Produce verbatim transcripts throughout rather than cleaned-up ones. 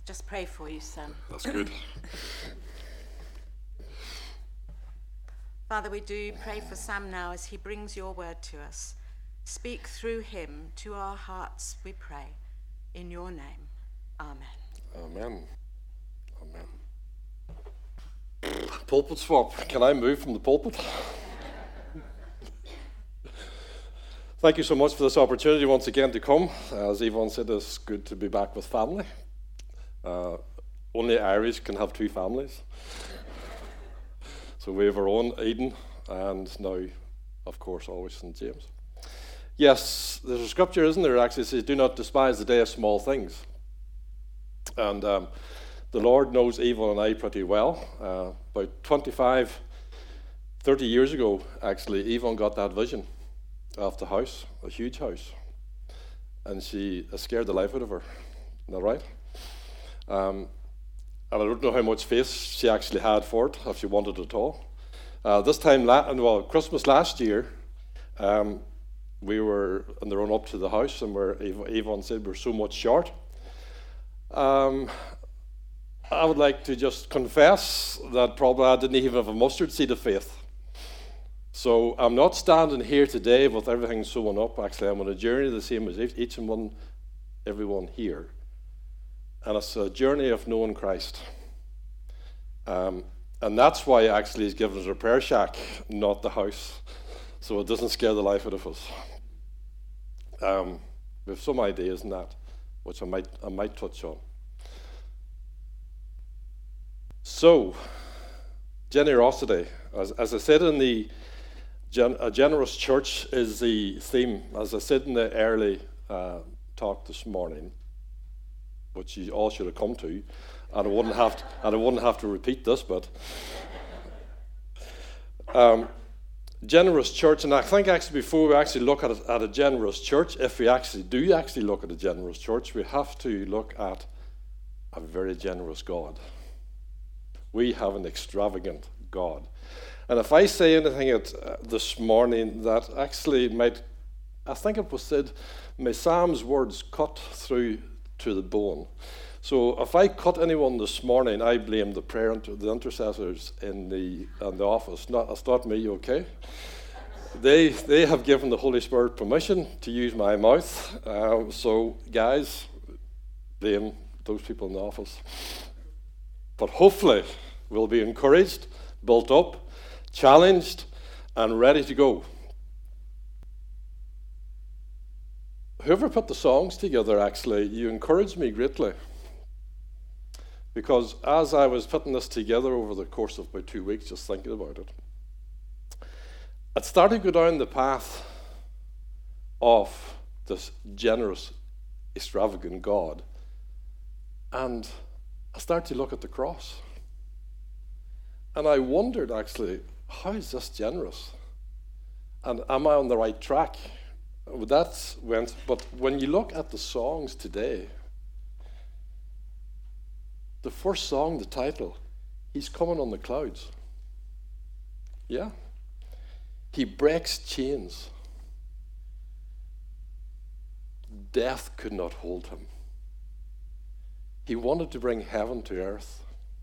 just pray for you, Sam. That's good. Father, we do pray for Sam now as he brings your word to us. Speak through him to our hearts, we pray. In your name, amen. Amen. Amen. Pulpit swap. Can I move from the pulpit? Thank you so much for this opportunity once again to come. As Yvonne said, it's good to be back with family. Uh, only Irish can have two families. So we have our own Eden, and now, of course, always Saint James. Yes, there's a scripture, isn't there, actually, says, do not despise the day of small things. And um, the Lord knows Yvonne and I pretty well. Uh, about twenty-five, thirty years ago, actually, Yvonne got that vision of the house, a huge house. And she it scared the life out of her. Isn't that right? Um, and I don't know how much faith she actually had for it, if she wanted it at all. Uh, this time, la- well, Christmas last year, um, we were on the run up to the house, and where Yvonne said we're so much short. Um, I would like to just confess that probably I didn't even have a mustard seed of faith. So I'm not standing here today with everything sewn up. Actually, I'm on a journey the same as each and one, everyone here. And it's a journey of knowing Christ. Um, and that's why actually he's given us a prayer shack, not the house, so it doesn't scare the life out of us. Um, we have some ideas in that, which I might I might touch on. So, generosity. As, as I said in the gen, a generous church is the theme. As I said in the early uh, talk this morning, which you all should have come to, and I wouldn't have to, and I wouldn't have to repeat this, but um, generous church. And I think actually before we actually look at a, at a generous church, if we actually do actually look at a generous church, we have to look at a very generous God. We have an extravagant God. And if I say anything at, uh, this morning that actually might, I think it was said, may Sam's words cut through to the bone. So if I cut anyone this morning, I blame the prayer inter- the intercessors in the in the office. Not it's not me, okay? They they have given the Holy Spirit permission to use my mouth. Um, so guys, blame those people in the office. But hopefully we'll be encouraged, built up, challenged, and ready to go. Whoever put the songs together, actually, you encouraged me greatly. Because as I was putting this together over the course of about two weeks, just thinking about it, it started to go down the path of this generous, extravagant God. And I started to look at the cross. And I wondered, actually, how is this generous? And am I on the right track? Well, that went, but when you look at the songs today, the first song, the title, He's Coming on the Clouds. Yeah. He breaks chains. Death could not hold him. He wanted to bring heaven to earth.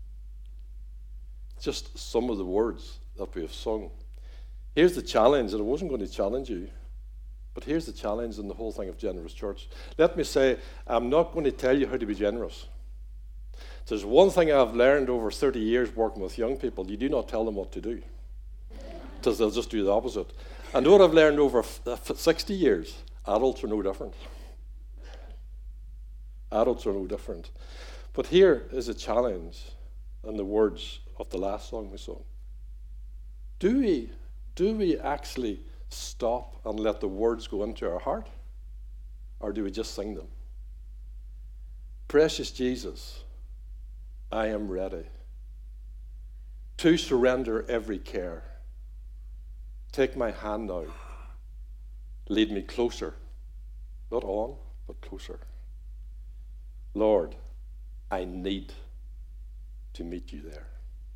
Just some of the words that we have sung. Here's the challenge, and I wasn't going to challenge you, but here's the challenge in the whole thing of Generous Church. Let me say, I'm not going to tell you how to be generous. There's one thing I've learned over thirty years working with young people: you do not tell them what to do, because they'll just do the opposite. And what I've learned over sixty years, adults are no different. Adults are no different. But here is a challenge in the words of the last song we sung. Do we, do we actually stop and let the words go into our heart? Or do we just sing them? Precious Jesus, I am ready to surrender every care. Take my hand now. Lead me closer. Not on, but closer. Lord, I need to meet you there.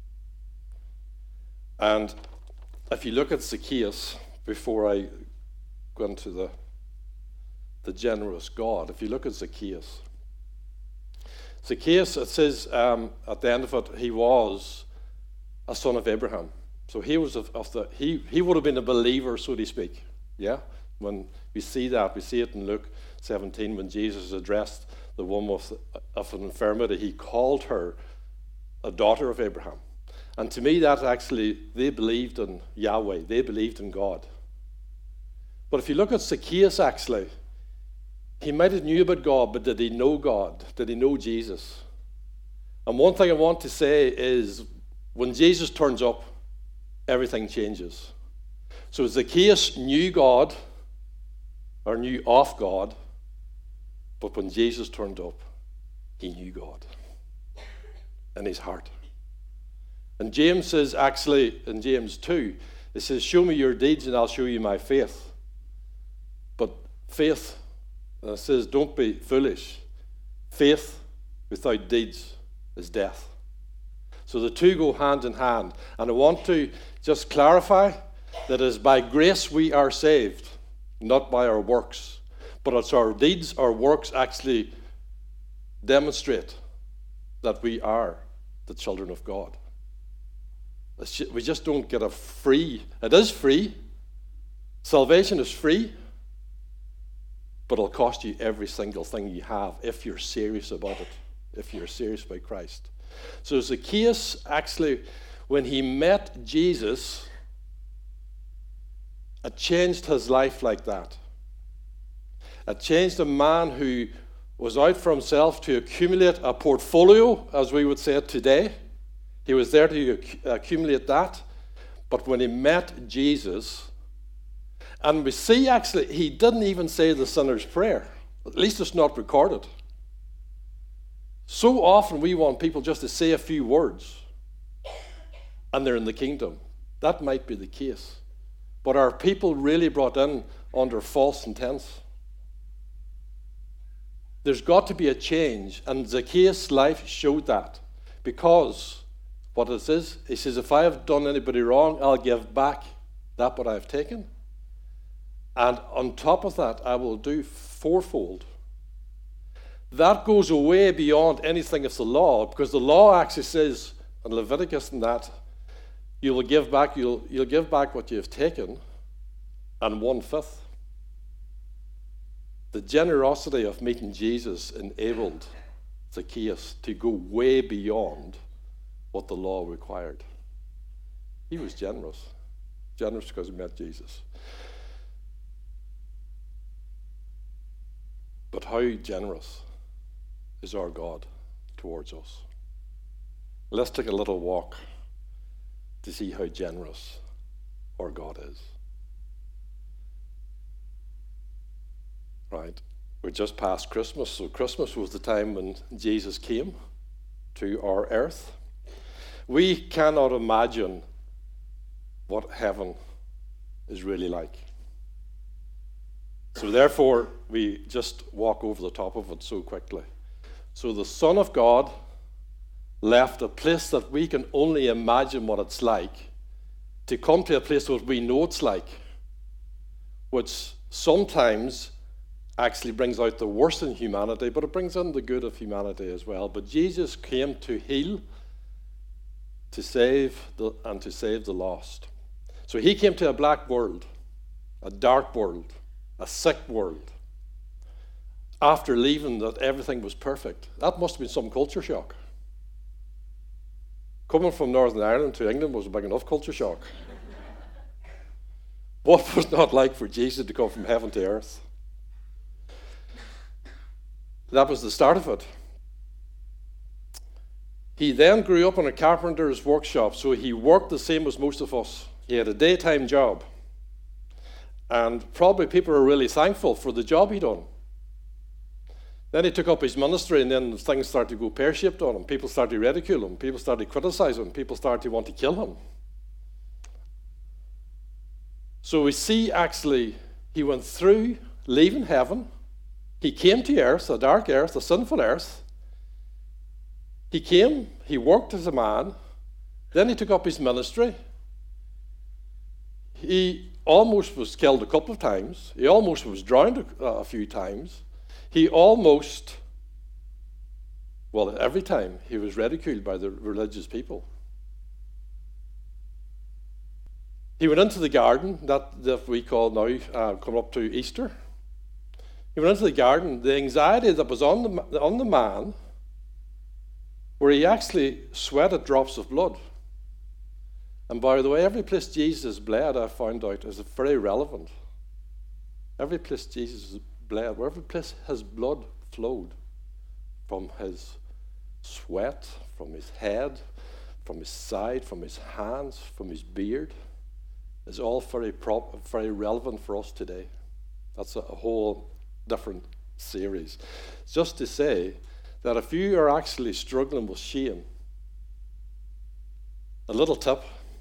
And if you look at Zacchaeus, before I go into the, the generous God, if you look at Zacchaeus, Zacchaeus, it says um, at the end of it, he was a son of Abraham. So he was of, of the he he would have been a believer, so to speak. Yeah, when we see that, we see it in Luke seventeen when Jesus addressed the woman of, of an infirmity. He called her a daughter of Abraham, and to me, that actually they believed in Yahweh. They believed in God. But if you look at Zacchaeus, actually, he might have knew about God, but did he know God? Did he know Jesus? And one thing I want to say is, when Jesus turns up, everything changes. So Zacchaeus knew God, or knew of God, but when Jesus turned up, he knew God in his heart. And James says, actually, in James two, it says, show me your deeds and I'll show you my faith. But faith, and it says, don't be foolish. Faith without deeds is death. So the two go hand in hand. And I want to just clarify that it is by grace we are saved, not by our works. But it's our deeds, our works actually demonstrate that we are the children of God. We just don't get a free, it is free. Salvation is free. But it'll cost you every single thing you have if you're serious about it, if you're serious about Christ. So Zacchaeus, actually, when he met Jesus, it changed his life like that. It changed a man who was out for himself to accumulate a portfolio, as we would say it today. He was there to accumulate that. But when he met Jesus, and we see, actually, he didn't even say the sinner's prayer. At least it's not recorded. So often we want people just to say a few words, and they're in the kingdom. That might be the case. But are people really brought in under false intents? There's got to be a change, and Zacchaeus' life showed that. Because what it is, he says, if I have done anybody wrong, I'll give back that what I've taken. And on top of that, I will do fourfold. That goes away beyond anything of the law, because the law actually says, in Leviticus and that, you will give back, you'll, you'll give back what you've taken, and one-fifth. The generosity of meeting Jesus enabled Zacchaeus to go way beyond what the law required. He was generous. Generous because he met Jesus. But how generous is our God towards us? Let's take a little walk to see how generous our God is. Right, we're just past Christmas, so Christmas was the time when Jesus came to our earth. We cannot imagine what heaven is really like. So therefore, we just walk over the top of it so quickly. So the Son of God left a place that we can only imagine what it's like to come to a place that we know it's like, which sometimes actually brings out the worst in humanity, but it brings in the good of humanity as well. But Jesus came to heal, to save, the, and to save the lost. So he came to a black world, a dark world, a sick world. After leaving that everything was perfect. That must have been some culture shock. Coming from Northern Ireland to England was a big enough culture shock. What was it not like for Jesus to come from heaven to earth? That was the start of it. He then grew up in a carpenter's workshop, so he worked the same as most of us. He had a daytime job. And probably people were really thankful for the job he done. Then he took up his ministry, and then things started to go pear-shaped on him. People started to ridicule him. People started to criticize him. People started to want to kill him. So we see, actually, he went through leaving heaven. He came to earth, a dark earth, a sinful earth. He came, he worked as a man. Then he took up his ministry. He almost was killed a couple of times. He almost was drowned a, a few times. He almost Well, every time he was ridiculed by the religious people. He went into the garden that, that we call now, uh, coming up to Easter. He went into the garden, the anxiety that was on the, on the man, where he actually sweated drops of blood. And by the way, every place Jesus bled, I found out, is very relevant. Every place Jesus bled, every place his blood flowed, from his sweat, from his head, from his side, from his hands, from his beard, is all very prop, very relevant for us today. That's a whole different series. Just to say that if you are actually struggling with shame, a little tip,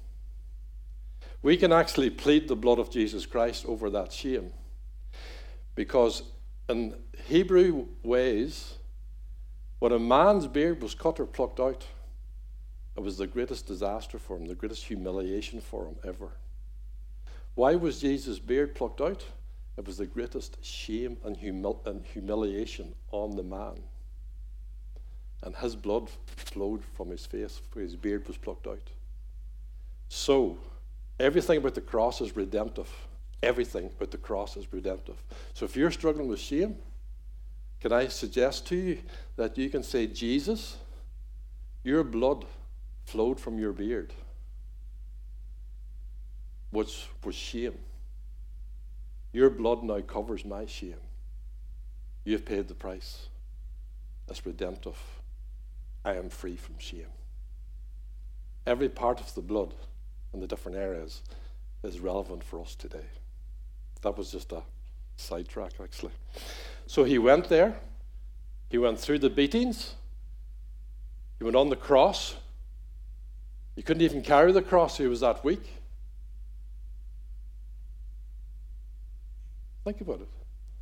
we can actually plead the blood of Jesus Christ over that shame. Because in Hebrew ways, when a man's beard was cut or plucked out, it was the greatest disaster for him, the greatest humiliation for him ever. Why was Jesus' beard plucked out? It was the greatest shame and, humil- and humiliation on the man. And his blood flowed from his face, for his beard was plucked out. So, everything about the cross is redemptive. Everything about the cross is redemptive. So if you're struggling with shame, can I suggest to you that you can say, Jesus, your blood flowed from your beard, which was shame. Your blood now covers my shame. You've paid the price. It's redemptive. I am free from shame. Every part of the blood in the different areas is relevant for us today. That was just a sidetrack, actually. So he went there. He went through the beatings. He went on the cross. He couldn't even carry the cross. He was that weak. Think about it.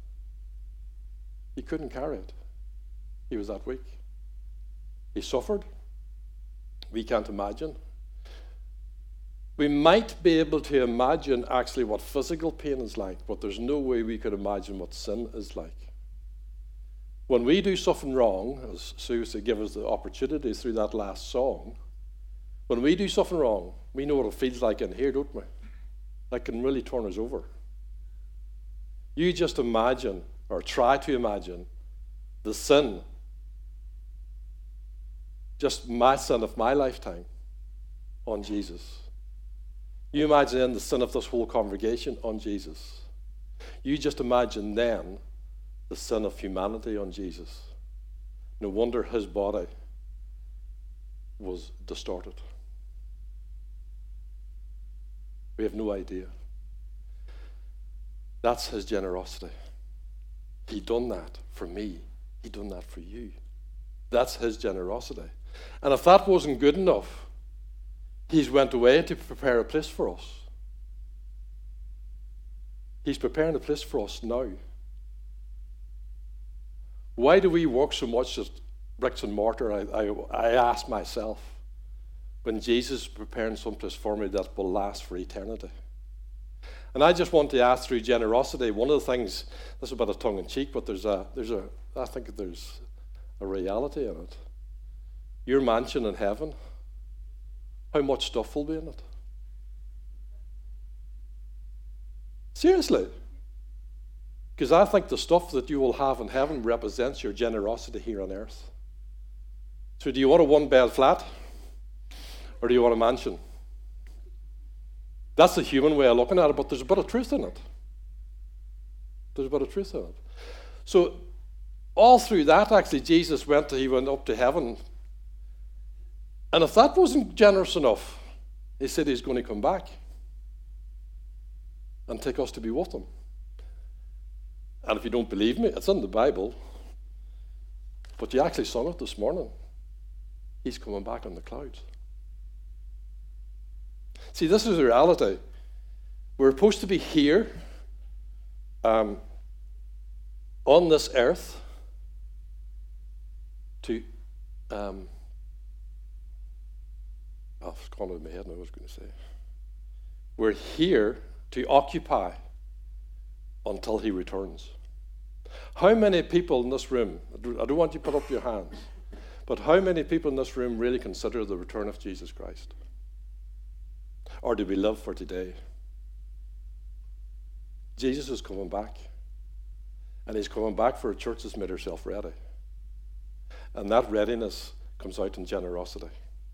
He couldn't carry it. He was that weak. He suffered. We can't imagine. We might be able to imagine actually what physical pain is like, but there's no way we could imagine what sin is like. When we do something wrong, as Sue used to give us the opportunity through that last song, when we do something wrong, we know what it feels like in here, don't we? That can really turn us over. You just imagine, or try to imagine, the sin, just my sin of my lifetime, on Jesus. You imagine the sin of this whole congregation on Jesus. You just imagine then the sin of humanity on Jesus. No wonder his body was distorted. We have no idea. That's his generosity. He done that for me. He done that for you. That's his generosity. And if that wasn't good enough, he's went away to prepare a place for us. He's preparing a place for us now. Why do we work so much at bricks and mortar? I, I, I ask myself, when Jesus is preparing some place for me that will last for eternity. And I just want to ask through generosity, one of the things, this is a bit of tongue-in-cheek, but there's a, there's a, I think there's a reality in it. Your mansion in heaven, how much stuff will be in it? Seriously. Because I think the stuff that you will have in heaven represents your generosity here on earth. So do you want a one-bed flat? Or do you want a mansion? That's the human way of looking at it, but there's a bit of truth in it. There's a bit of truth in it. So all through that, actually, Jesus went to, he went up to heaven. And if that wasn't generous enough, he said he's going to come back and take us to be with him. And if you don't believe me, it's in the Bible. But you actually sung it this morning. He's coming back on the clouds. See, this is the reality. We're supposed to be here um, on this earth to... Um, oh, it's gone out of my head now, what I was going to say. We're here to occupy until he returns. How many people in this room, I don't want you to put up your hands, But how many people in this room really consider the return of Jesus Christ? Or do we live for today? Jesus is coming back. And he's coming back for a church that's made herself ready. And that readiness comes out in generosity.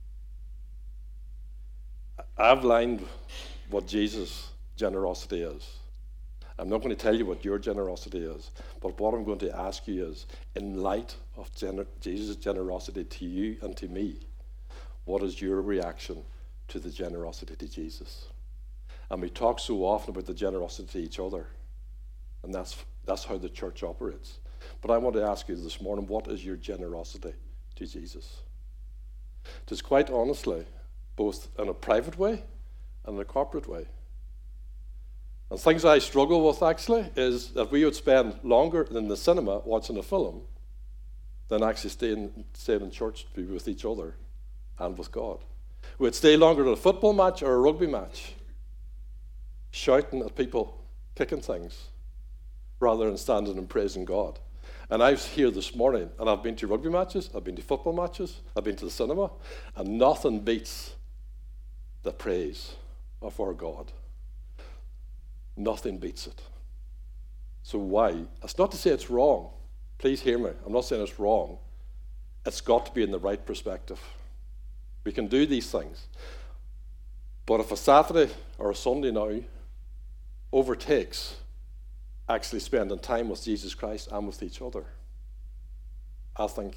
I've lined what Jesus' generosity is. I'm not going to tell you what your generosity is, but what I'm going to ask you is, in light of gener- Jesus' generosity to you and to me, what is your reaction to the generosity to Jesus? And we talk so often about the generosity to each other, and that's that's how the church operates. But I want to ask you this morning, what is your generosity to Jesus? Just quite honestly, both in a private way and in a corporate way. And things I struggle with, actually, is that we would spend longer in the cinema watching a film than actually staying, staying in church to be with each other and with God. We'd stay longer at a football match or a rugby match, shouting at people, kicking things, rather than standing and praising God. And I was here this morning, and I've been to rugby matches, I've been to football matches, I've been to the cinema, and nothing beats the praise of our God. Nothing beats it. So why? That's not to say it's wrong. Please hear me. I'm not saying it's wrong. It's got to be in the right perspective. We can do these things. But if a Saturday or a Sunday now overtakes actually spending time with Jesus Christ and with each other, I think,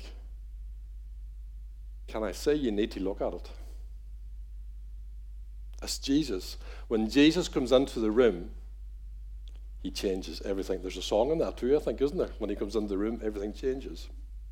can I say you need to look at it? It's Jesus. When Jesus comes into the room, he changes everything. There's a song in that too, I think, isn't there? When he comes into the room, everything changes.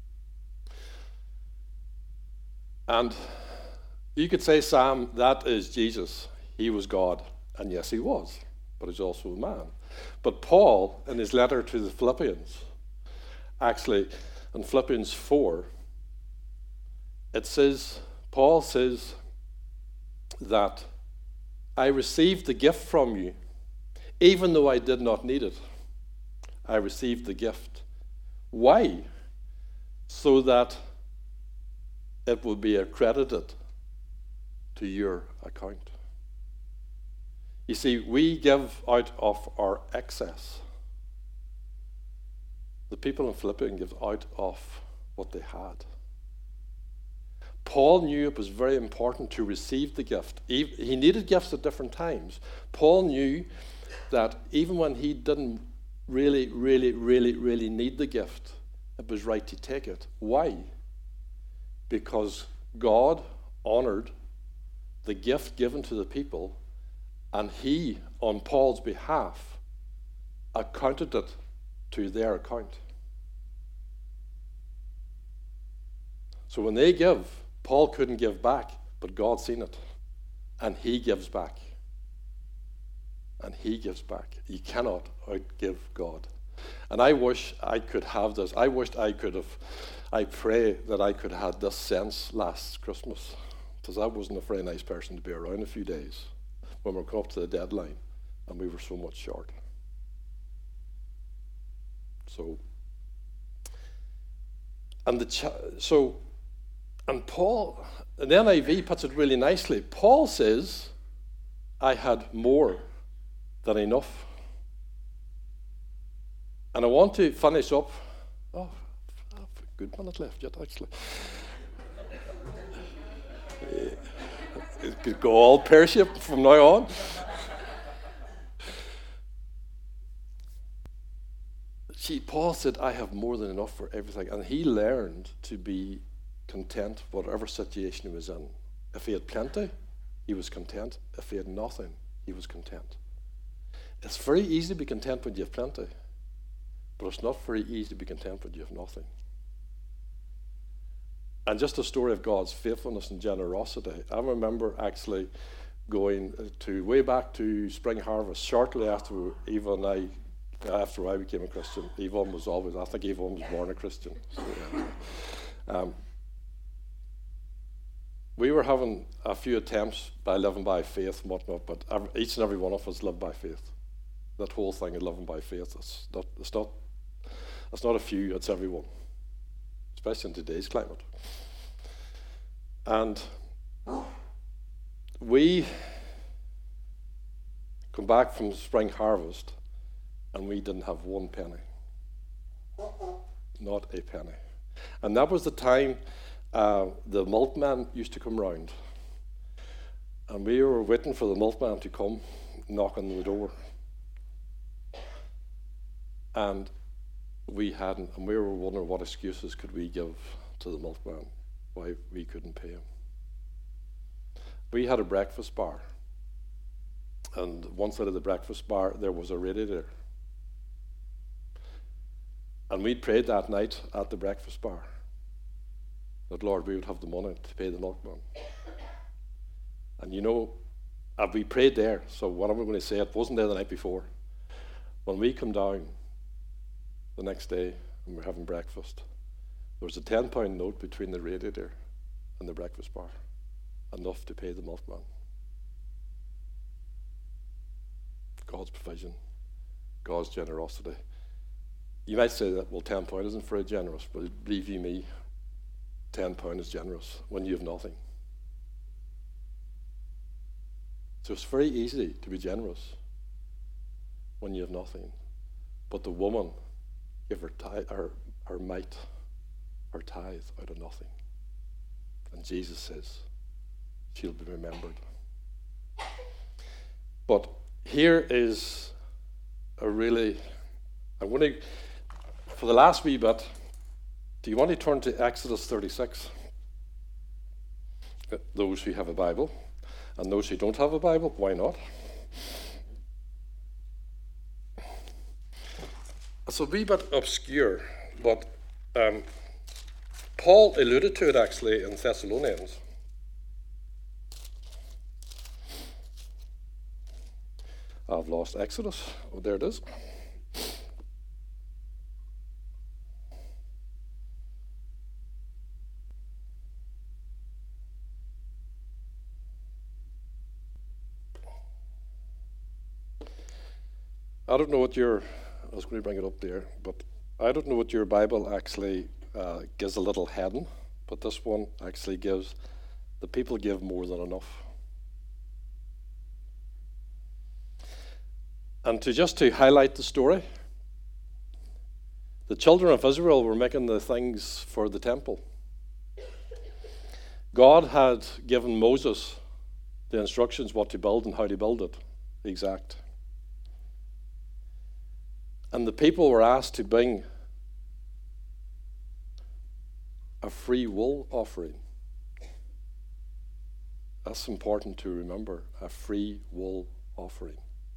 And you could say, Sam, that is Jesus. He was God. And yes, he was. But he's also a man. But Paul, in his letter to the Philippians, actually, in Philippians four, it says, Paul says that I received the gift from you, even though I did not need it. I received the gift. Why? So that it will be accredited to your account. You see, we give out of our excess. The people in Philippi give out of what they had. Paul knew it was very important to receive the gift. He needed gifts at different times. Paul knew that even when he didn't really, really, really, really need the gift, it was right to take it. Why? Because God honored the gift given to the people, and he, on Paul's behalf, accounted it to their account. So when they give, Paul couldn't give back, but God's seen it, and he gives back. And he gives back. You cannot outgive God. And I wish I could have this. I wished I could have, I pray that I could have had this sense last Christmas, because I wasn't a very nice person to be around a few days when we were coming up to the deadline, and we were so much short. So, and the ch- so, and Paul, and the N I V puts it really nicely. Paul says, I had more than enough. And I want to finish up. Oh, I've a good minute left yet, actually. It could go all pear-shaped from now on. See, Paul said, I have more than enough for everything. And he learned to be content, whatever situation he was in. If he had plenty, he was content. If he had nothing, he was content. It's very easy to be content when you have plenty, but it's not very easy to be content when you have nothing. And just a story of God's faithfulness and generosity. I remember actually going to way back to Spring Harvest shortly after Eva and I, after I became a Christian. Yvonne was always, I think Yvonne was born a Christian. So, yeah. um, we were having a few attempts by living by faith and whatnot, but every, each and every one of us lived by faith. That whole thing of living by faith, it's not, it's not, it's not a few, it's everyone, especially in today's climate. And we come back from spring harvest, and we didn't have one penny. Not a penny. And that was the time uh, the milkman used to come round. And we were waiting for the milkman to come, knock on the door. And we hadn't, and we were wondering what excuses could we give to the milkman why we couldn't pay him. We had a breakfast bar. And one side of the breakfast bar, there was a radiator. And we'd prayed that night at the breakfast bar that, Lord, we would have the money to pay the milkman. And you know, uh, we prayed there, so what am I going to say? It wasn't there the night before. When we come down the next day and we're having breakfast, there was a ten pound note between the radiator and the breakfast bar, enough to pay the milkman. God's provision, God's generosity. You might say that, well, ten pound isn't very generous, but believe you me, ten pound is generous when you have nothing. So it's very easy to be generous when you have nothing. But the woman gave her, tithe, her, her mite, her tithe out of nothing. And Jesus says she'll be remembered. But here is a really, I'm going to, for the last wee bit, do you want to turn to Exodus thirty-six? Those who have a Bible, and those who don't have a Bible, why not? It's a wee bit obscure, but um, Paul alluded to it actually in Thessalonians. I've lost Exodus. Oh, there it is. I don't know what your, I was going to bring it up there, but I don't know what your Bible actually uh, gives a little heading, but this one actually gives, the people give more than enough. And to just to highlight the story, the children of Israel were making the things for the temple. God had given Moses the instructions what to build and how to build it, exact. And the people were asked to bring a free will offering. That's important to remember, a free will offering.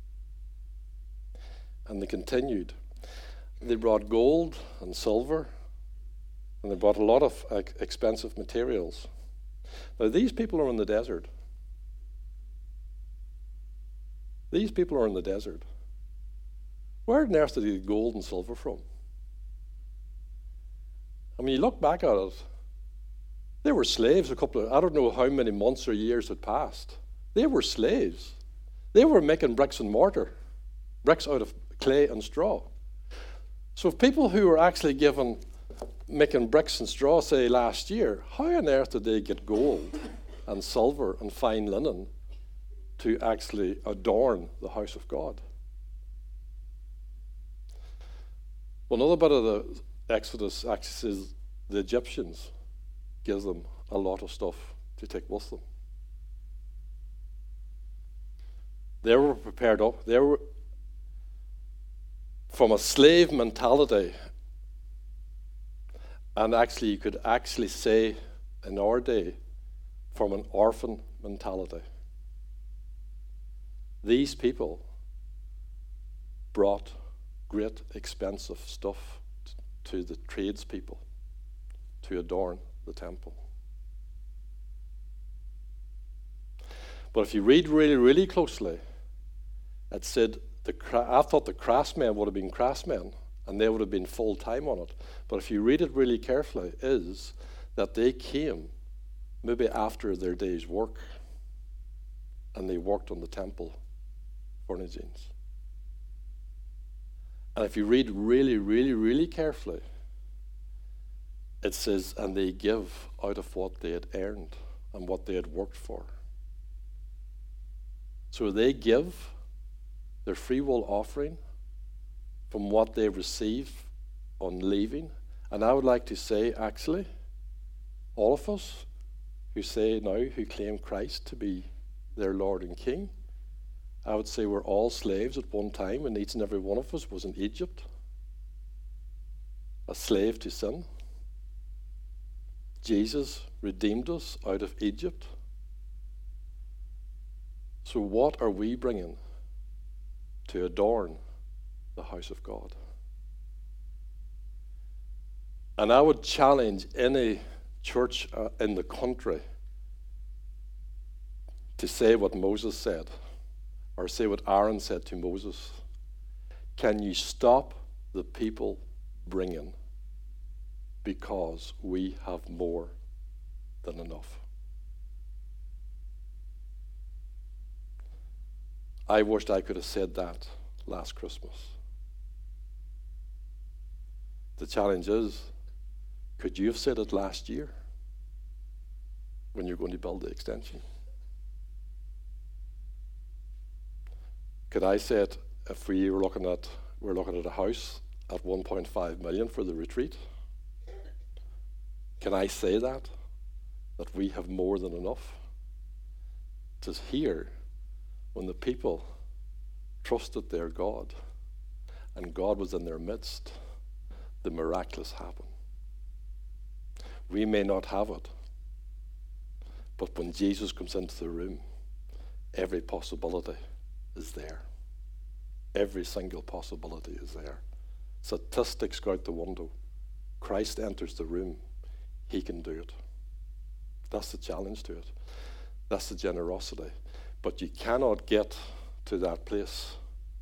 And they continued. They brought gold and silver, and they brought a lot of uh, expensive materials. Now, these people are in the desert. These people are in the desert. Where on earth did they get gold and silver from? I mean, you look back at it, they were slaves a couple of, I don't know how many months or years had passed. They were slaves. They were making bricks and mortar, bricks out of clay and straw. So if people who were actually given, making bricks and straw, say, last year, how on earth did they get gold and silver and fine linen to actually adorn the house of God? Well, another bit of the Exodus actually says the Egyptians gives them a lot of stuff to take with them. They were prepared up. They were from a slave mentality. And actually, you could actually say in our day, from an orphan mentality. These people brought great expensive stuff to the tradespeople to adorn the temple. But if you read really, really closely, it said, the I thought the craftsmen would have been craftsmen, and they would have been full-time on it. But if you read it really carefully, is that they came maybe after their day's work, and they worked on the temple furnishings. And if you read really, really, really carefully, it says, and they give out of what they had earned and what they had worked for. So they give their free will offering from what they receive on leaving. And I would like to say, actually, all of us who say now, who claim Christ to be their Lord and King, I would say we're all slaves at one time, and each and every one of us was in Egypt, a slave to sin. Jesus redeemed us out of Egypt. So what are we bringing to adorn the house of God? And I would challenge any church uh, in the country to say what Moses said, or say what Aaron said to Moses. Can you stop the people bringing, because we have more than enough? I wished I could have said that last Christmas. The challenge is, could you have said it last year when you're going to build the extension? Could I say it if we were looking at we're looking at a house at one point five million for the retreat? Can I say that? That we have more than enough? To hear when the people trusted their God and God was in their midst, the miraculous happened. We may not have it, but when Jesus comes into the room, every possibility is there. Every single possibility is there. Statistics go out the window. Christ enters the room. He can do it. That's the challenge to it. That's the generosity. But you cannot get to that place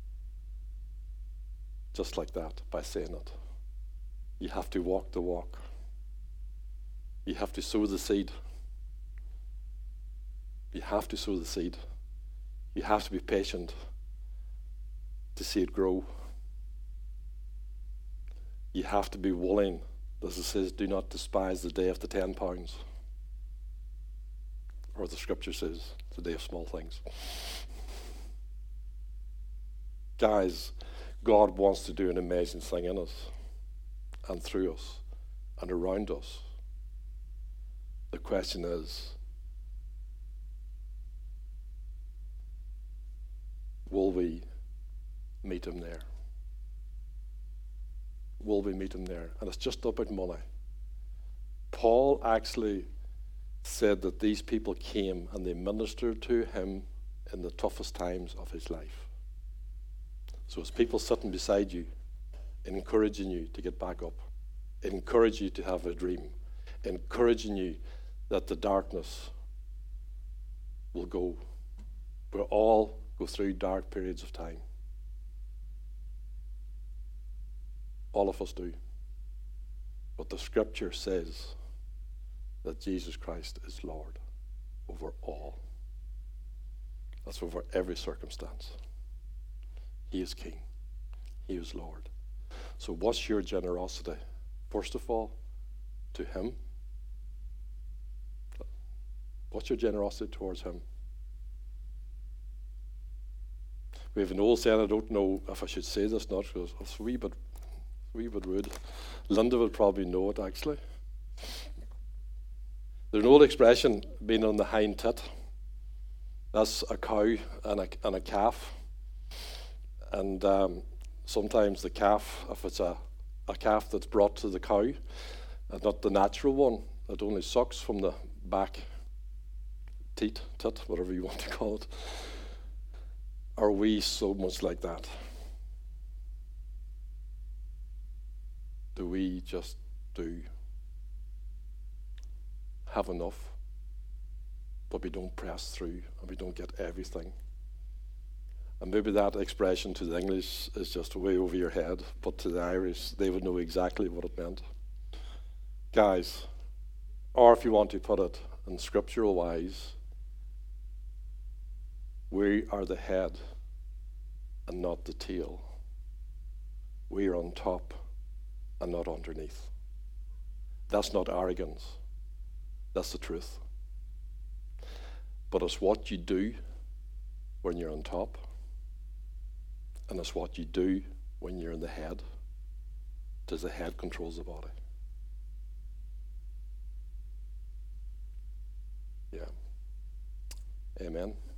just like that by saying it. You have to walk the walk. You have to sow the seed. You have to sow the seed. You have to be patient to see it grow. You have to be willing, as it says, do not despise the day of the ten pounds. Or the scripture says, the day of small things. Guys, God wants to do an amazing thing in us and through us and around us. The question is, will we meet him there? Will we meet him there? And it's just about money. Paul actually said that these people came and they ministered to him in the toughest times of his life. So it's people sitting beside you, encouraging you to get back up, encouraging you to have a dream, encouraging you that the darkness will go. We'll all go through dark periods of time. All of us do. But the scripture says that Jesus Christ is Lord over all. That's over every circumstance. He is King. He is Lord. So what's your generosity? First of all, to him. What's your generosity towards him? We have an old saying, I don't know if I should say this, not because it's a wee bit, wee bit rude. Linda would probably know it, actually. There's an old expression, being on the hind tit. That's a cow and a, and a calf. And um, sometimes the calf, if it's a, a calf that's brought to the cow, and not the natural one, that only sucks from the back teat, tit, whatever you want to call it, are we so much like that? Do we just do have enough, but we don't press through and we don't get everything? And maybe that expression to the English is just way over your head, but to the Irish, they would know exactly what it meant. Guys, or if you want to put it in scriptural wise, we are the head and not the tail. We are on top and not underneath. That's not arrogance. That's the truth. but it's what you do when you're on top, and it's what you do when you're in the head, because the head controls the body. Yeah. Amen.